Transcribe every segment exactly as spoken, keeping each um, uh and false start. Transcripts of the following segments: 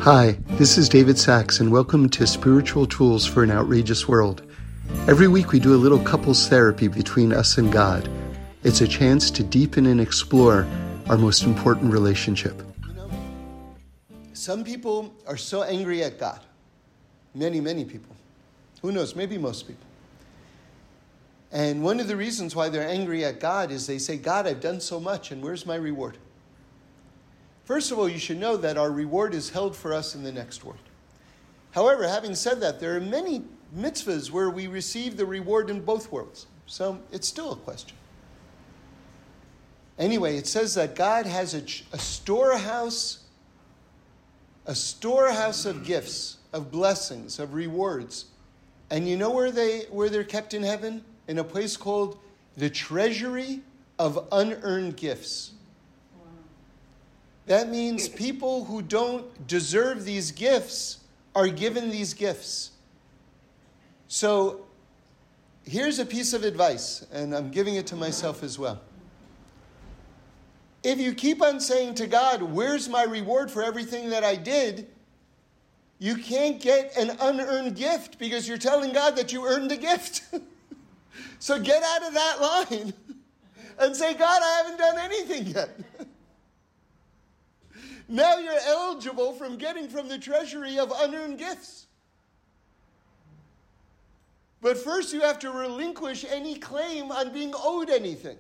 Hi, this is David Sachs, and welcome to Spiritual Tools for an Outrageous World. Every week we do a little couples therapy between us and God. It's a chance to deepen and explore our most important relationship. You know, some people are so angry at God. Many, many people. Who knows? Maybe most people. And one of the reasons why they're angry at God is they say, God, I've done so much, and where's my reward? First of all, you should know that our reward is held for us in the next world. However, having said that, there are many mitzvahs where we receive the reward in both worlds. So it's still a question. Anyway, it says that God has a, a storehouse, a storehouse of gifts, of blessings, of rewards. And you know where they where they're kept in heaven? In a place called the treasury of unearned gifts. That means people who don't deserve these gifts are given these gifts. So here's a piece of advice, and I'm giving it to myself as well. If you keep on saying to God, where's my reward for everything that I did? You can't get an unearned gift because you're telling God that you earned a gift. So get out of that line and say, God, I haven't done anything yet. Now you're eligible from getting from the treasury of unearned gifts. But first you have to relinquish any claim on being owed anything.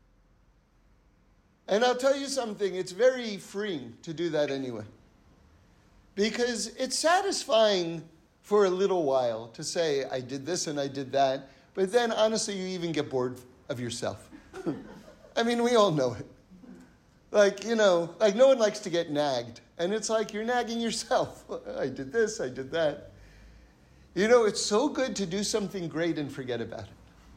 And I'll tell you something, it's very freeing to do that anyway. Because it's satisfying for a little while to say, I did this and I did that. But then honestly, you even get bored of yourself. I mean, we all know it. Like, you know, like no one likes to get nagged. And it's like you're nagging yourself. I did this, I did that. You know, it's so good to do something great and forget about it.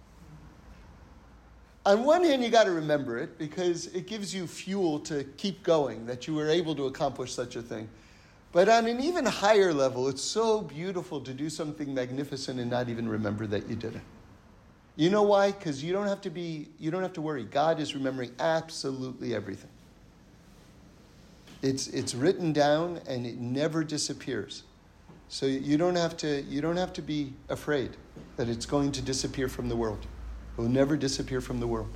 On one hand, you got to remember it because it gives you fuel to keep going, that you were able to accomplish such a thing. But on an even higher level, it's so beautiful to do something magnificent and not even remember that you did it. You know why? Because you don't have to be, you don't have to worry. God is remembering absolutely everything. It's it's written down and it never disappears. So you don't have to you don't have to be afraid that it's going to disappear from the world. It will never disappear from the world.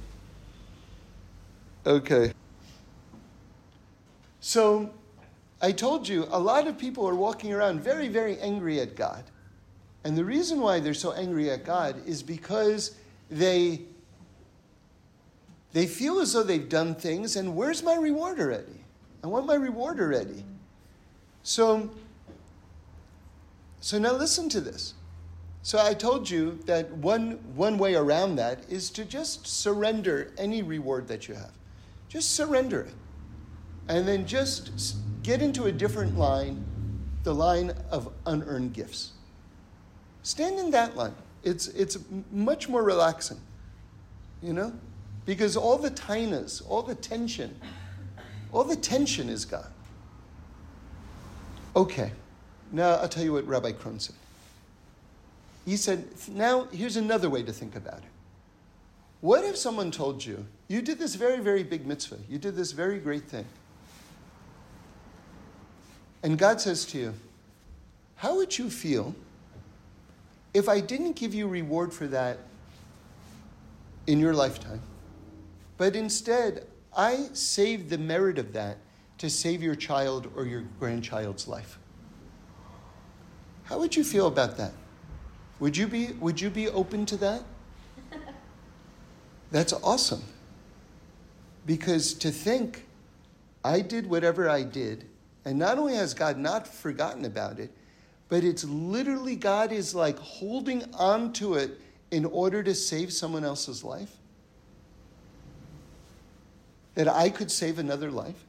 Okay. So I told you a lot of people are walking around very, very angry at God. And the reason why they're so angry at God is because they they feel as though they've done things and where's my reward already? I want my reward already. So, so now listen to this. So I told you that one, one way around that is to just surrender any reward that you have. Just surrender it. And then just get into a different line, the line of unearned gifts. Stand in that line. It's, it's much more relaxing, you know? Because all the tainas, all the tension, all the tension is gone. Okay, now I'll tell you what Rabbi Krohn said. He said, now here's another way to think about it. What if someone told you, you did this very, very big mitzvah, you did this very great thing, and God says to you, how would you feel if I didn't give you reward for that in your lifetime, but instead I saved the merit of that to save your child or your grandchild's life? How would you feel about that? Would you be, would you be open to that? That's awesome. Because to think, I did whatever I did, and not only has God not forgotten about it, but it's literally God is like holding on to it in order to save someone else's life. That I could save another life.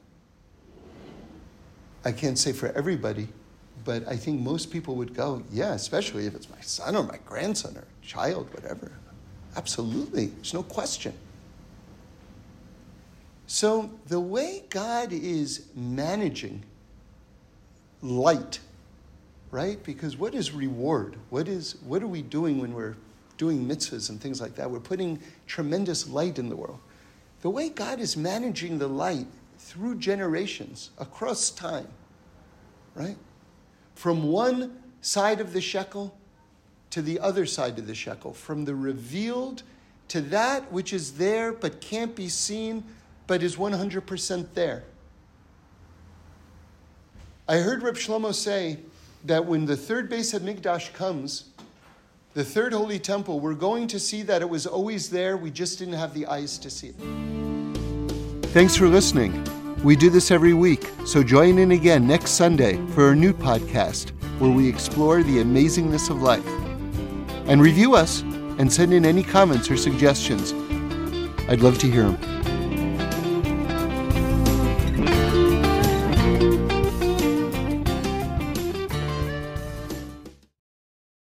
I can't say for everybody, but I think most people would go, yeah, especially if it's my son or my grandson or child, whatever. Absolutely, there's no question. So the way God is managing light, right? Because what is reward? What is what are we doing when we're doing mitzvahs and things like that? We're putting tremendous light in the world. The way God is managing the light through generations, across time, right? from one side of the shekel to the other side of the shekel, from the revealed to that which is there but can't be seen, but is one hundred percent there. I heard Reb Shlomo say that when the third Beis HaMikdash comes, the third holy temple, we're going to see that it was always there, we just didn't have the eyes to see it. Thanks for listening. We do this every week, so join in again next Sunday for a new podcast where we explore the amazingness of life. And review us and send in any comments or suggestions. I'd love to hear them.